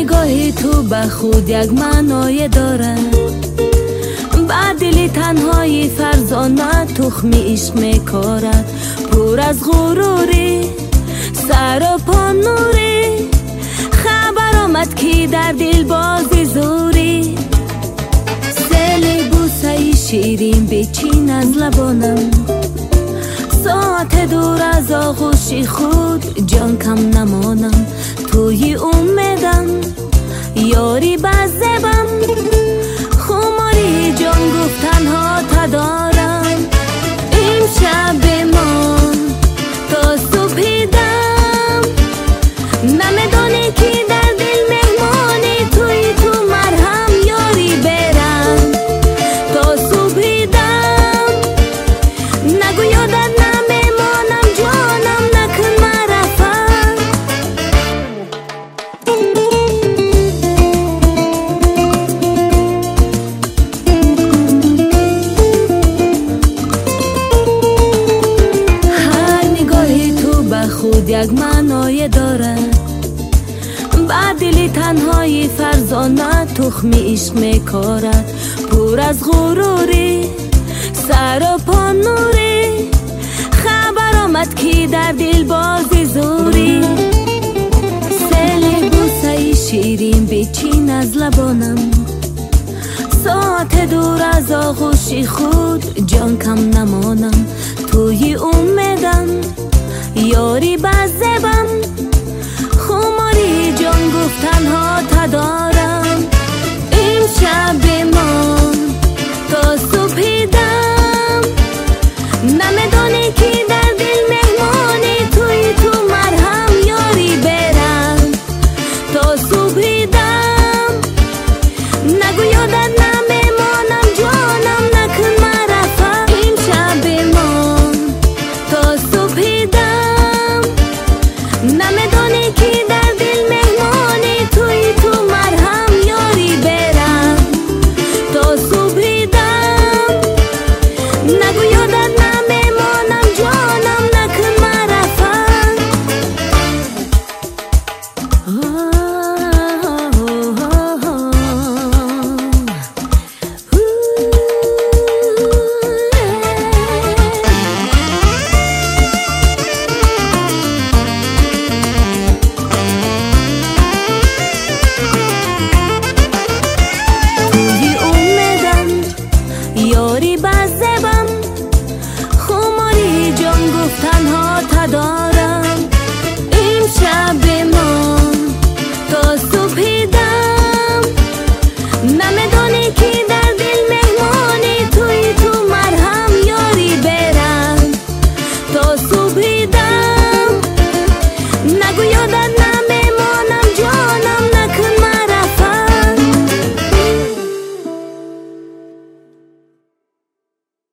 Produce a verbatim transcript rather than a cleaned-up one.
نگاهی تو به خود یک معنای داره، بعد دلی تنهایی فرزانه تخمی عشق میکارد، پر از غروری سر و پا نوری، خبر آمد که در دل بازی زوری، سیل بوسه شیرین بچین از لبانم، ساعت دور از آغوش خود جان کم نمانم، توی امیدم یاری بزبم، خماری جان گفتن ها تدارم، امشب بمان تا صبح دم، نمیدانی که در دل مهمانی توی تو مرهم یاری برم، تا صبح دم نگو یادت نمیمانم جانم، نکن مرفت. هر نگاهی تو به خود یک معنای داره، بعد دلی تنهایی فرزانه تخمی عشق میکارد، پر از غروری سر و پا نوری، خبر آمد که در دل بازی زوری، سیل بوسه شیرین بچین از لبانم، ساعت دور از آغوش خود جان کم نمانم، توی امیدم یاری بزبم، خماری جان گفتن ها تدارم، امشب بمان تا صبح دم، نمیدانی که در دل مهمانی توی تو مرهم یاری برم، تا صبح